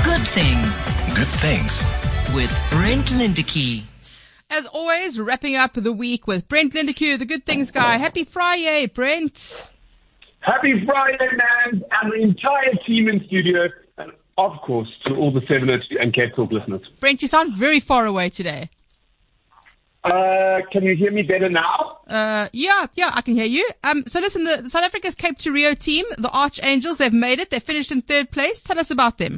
Good things. Good things. With Brent Lindeque. As always, wrapping up the week with Brent Lindeque, the Good Things guy. Happy Friday, Brent. Happy Friday, man, and the entire team in studio, and of course, to all the 7 and Cape Talk listeners. Brent, you sound very far away today. Can you hear me better now? Yeah, I can hear you. So listen, the South Africa's Cape to Rio team, the Archangels, they've made it. They finished in 3rd place. Tell us about them.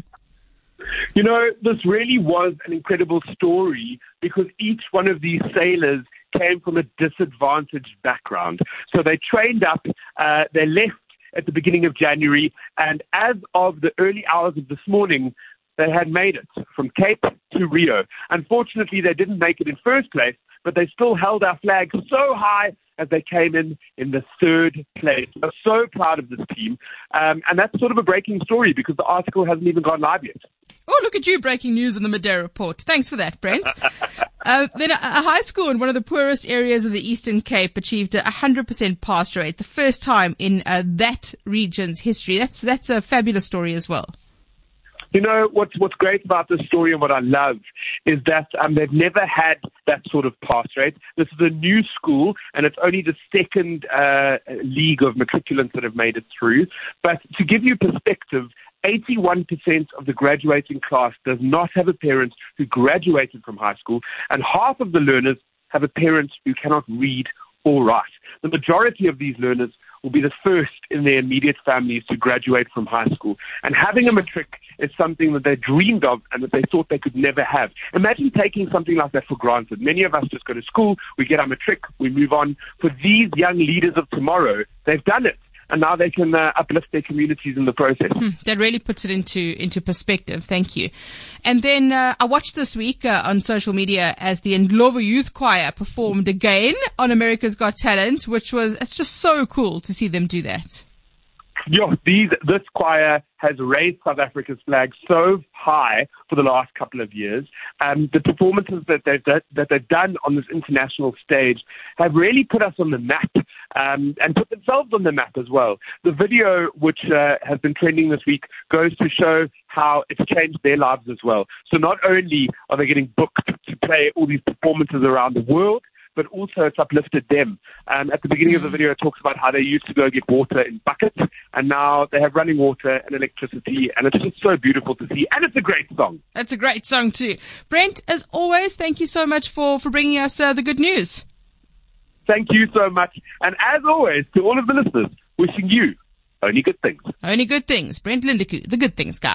You know, this really was an incredible story because each one of these sailors came from a disadvantaged background. So they trained up, they left at the beginning of January, and as of the early hours of this morning, they had made it from Cape to Rio. Unfortunately, they didn't make it in first place, but they still held our flag so high as they came in the 3rd place. I'm so proud of this team. And that's sort of a breaking story because the article hasn't even gone live yet. Oh, look at you, breaking news on the Madeira Report. Thanks for that, Brent. Then a high school in one of the poorest areas of the Eastern Cape achieved a 100% pass rate, the first time in that region's history. That's a fabulous story as well. You know, what's great about this story and what I love is that they've never had that sort of pass rate. This is a new school, and it's only the 2nd league of matriculants that have made it through. But to give you perspective, 81% of the graduating class does not have a parent who graduated from high school, and half of the learners have a parent who cannot read or write. The majority of these learners will be the first in their immediate families to graduate from high school. And having a matric is something that they dreamed of and that they thought they could never have. Imagine taking something like that for granted. Many of us just go to school, we get our matric, we move on. For these young leaders of tomorrow, they've done it. And now they can uplift their communities in the process. That really puts it into perspective. Thank you. And then I watched this week on social media as the Ndlovu Youth Choir performed again on America's Got Talent, it's just so cool to see them do that. Yeah, this choir has raised South Africa's flag so high for the last couple of years. The performances that they've done on this international stage have really put us on the map and put themselves on the map as well. The video, which has been trending this week, goes to show how it's changed their lives as well. So not only are they getting booked to play all these performances around the world, but also it's uplifted them. At the beginning of the video, it talks about how they used to go get water in buckets, and now they have running water and electricity, and it's just so beautiful to see. And it's a great song. It's a great song too. Brent, as always, thank you so much for bringing us the good news. Thank you so much. And as always, to all of the listeners, wishing you only good things. Only good things. Brent Lindeque, the Good Things guy.